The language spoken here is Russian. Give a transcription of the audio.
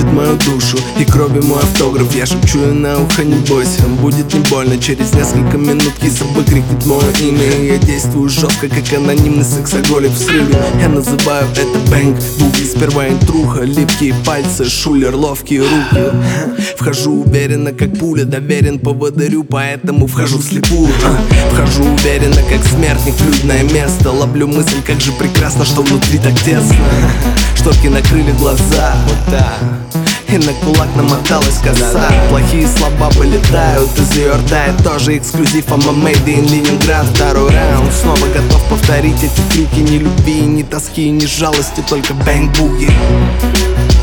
хочет мою душу и крови мой автограф. Я шепчу ей на ухо: не бойся, будет не больно. Через несколько минут киса выкрикнет мое имя, и я действую жестко, как анонимный сексоголик в срыве. Я называю это бэнг буги. Сперва интруха, липкие пальцы, шулер, ловкие руки. Вхожу уверенно, как пуля, доверен поводырю, поэтому вхожу вслепую. Вхожу уверенно, как смертник в людное место. Ловлю мысль, как же прекрасно, что внутри так тесно. Шторки накрыли глаза, вот так, и на кулак намоталась коса. Плохие слова вылетают из ее рта, и тоже эксклюзив. I'm made in Ленинград. Второй раунд, снова готов повторить эти трюки. Ни любви, ни тоски, ни жалости, только бэнг-буги.